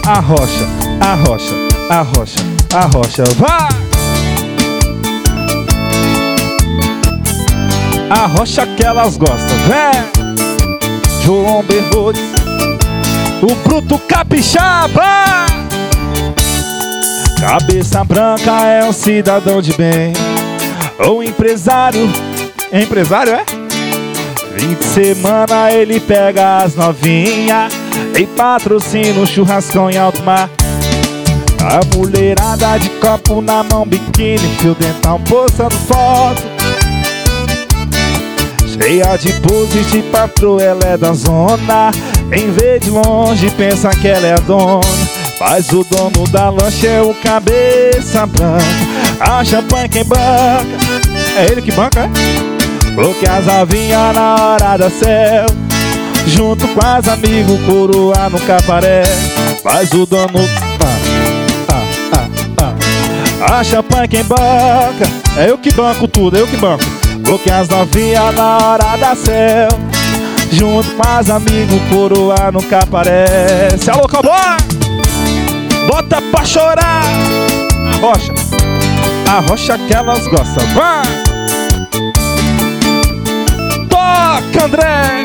arrocha, arrocha, arrocha, arrocha, vai! Arrocha que elas gostam, vem! João Bermudes, o bruto capixaba. Cabeça branca é um cidadão de bem, ou empresário. Empresário é? Fim de semana ele pega as novinhas e patrocina o churrascão em alto mar. A mulherada de copo na mão, biquíni, fio dental, postando foto, cheia de poses de patroa, ela é da zona. Em vez de longe, pensa que ela é a dona. Mas o dono da lancha é o cabeça branca. A champanhe quem banca, é ele que banca, é? Porque as novinhas na hora da céu, junto com as amigos, coroa nunca aparece. Mas o dono... A champanhe quem banca, é eu que banco tudo, é eu que banco. Porque as novinhas na hora da céu, junto com as amigos, coroa nunca aparece. Alô, cowboy! Bota pra chorar! Arrocha, arrocha que elas gostam, vai! Toca, André!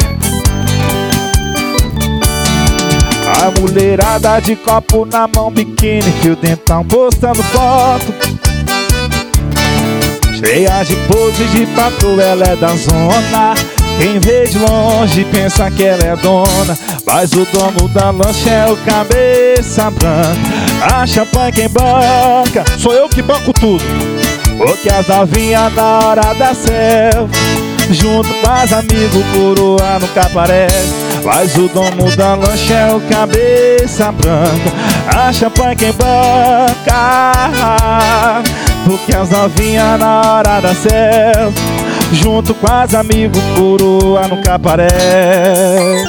A mulherada de copo na mão, biquíni, fio dental, postando foto, cheia de poses de patroa, ela é da zona. Quem vê de longe pensa que ela é dona. Mas o dono da lancha é o cabeça branca. A champanhe quem banca, sou eu que banco tudo. Porque as novinhas na hora da selfie, junto com as amigos, coroa nunca aparece. Mas o dono da lancha é o cabeça branca. A champanhe quem banca, porque as novinhas na hora da selfie, junto com as amigos, coroa nunca aparece.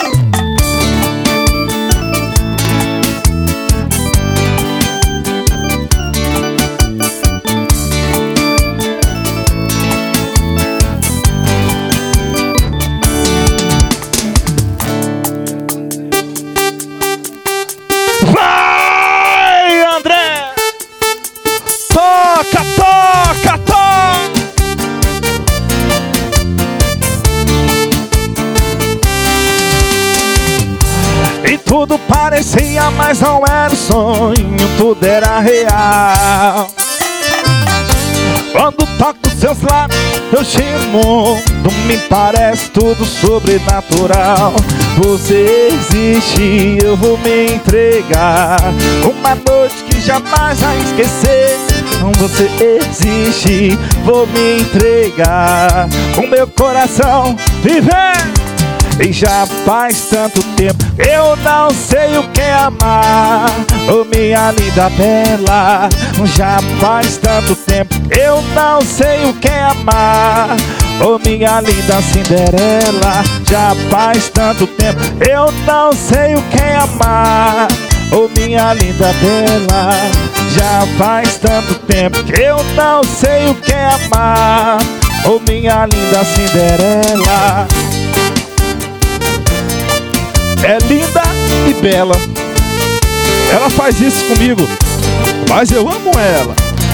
Vai, André! Toca, toca, toca! E tudo parecia, mas não era sonho, tudo era real. Quando toco seus lábios, eu giro o mundo, me parece tudo sobrenatural. Você existe, eu vou me entregar, uma noite que jamais vai esquecer. Você existe, vou me entregar, o meu coração viver. E já faz tanto tempo eu não sei o que é amar, oh minha linda bela. Já faz tanto tempo eu não sei o que é amar, oh minha linda Cinderela. Já faz tanto tempo eu não sei o que é amar, oh minha linda bela. Já faz tanto tempo que eu não sei o que é amar, oh minha linda Cinderela. É linda e bela, ela faz isso comigo, mas eu amo ela.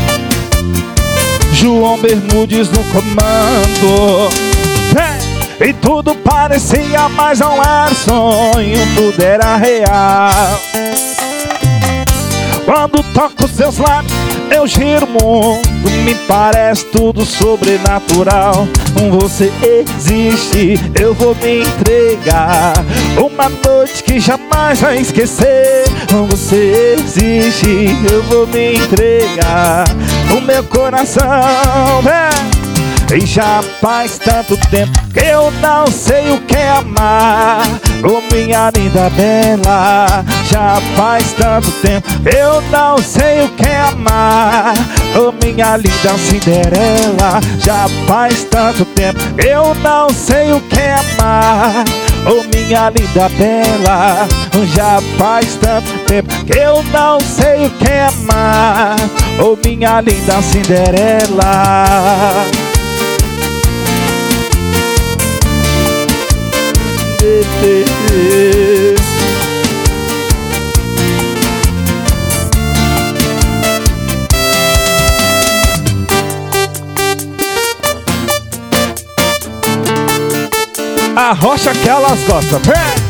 João Bermudes no comando, e tudo parecia, mas não era sonho, tudo era real. Quando toco seus lábios, eu giro o mundo, me parece tudo sobrenatural. Você existe, eu vou me entregar, uma noite que jamais vai esquecer. Você existe, eu vou me entregar, o meu coração, E já faz tanto tempo que eu não sei o que é amar, oh minha linda bela. Já faz tanto tempo eu não sei o que é amar, oh minha linda Cinderela. Já faz tanto tempo eu não sei o que é amar, oh minha linda bela. Já faz tanto tempo que eu não sei o que é amar, oh minha linda Cinderela. A rocha que elas gostam. Vem!